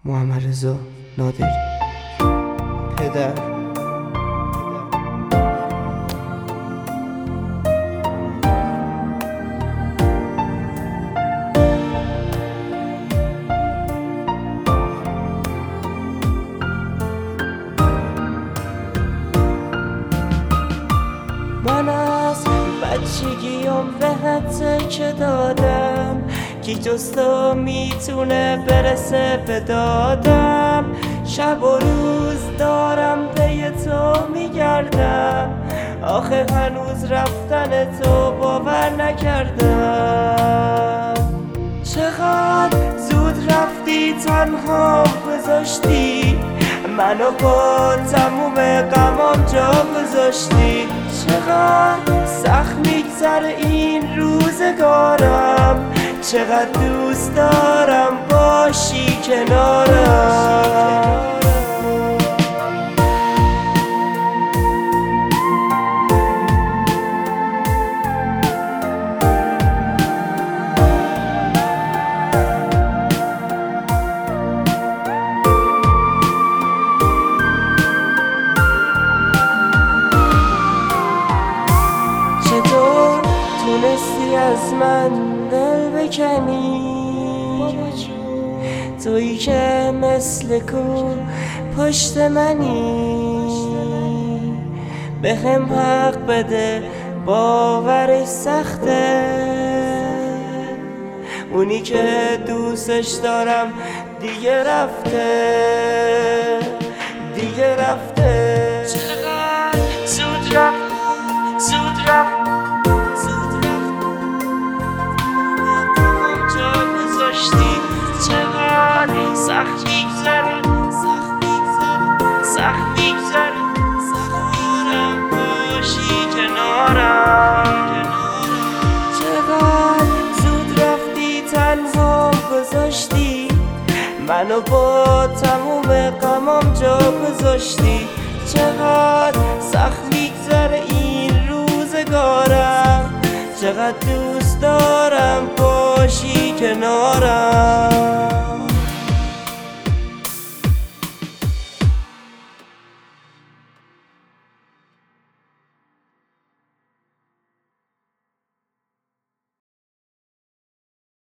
محمدرضا نادری. پدر من از بچگیم به حد که دادم کی جز تو میتونه برسه به دادم. شب و روز دارم پی تو میگردم، آخه هنوز رفتن تو باور نکردم. چقدر زود رفتی تنها گذاشتی منو، با تموم غمام جا گذاشتی. چقدر سخت میگذره این روزگارم، چقدر دوست دارم باشی کنارم. چطور تونستی از من دل بکنی، تویی که مثل کو پشت منی. به هم حق بده باورش سخته، اونی که دوستش دارم دیگه رفته، دیگه رفته. چقدر زود رفت، زود رفت، زود رفت، جا گذاشتی. چقدر سخت میگذره، سخت میگذره، سخت میگذره، دارم باشی کنارم. چقدر زود رفتی تنها گذاشتی منو، با تموم غمام جا گذاشتی. چقدر سخت میگذره این روزگارم، چقدر دوست دارم باشی کنارم.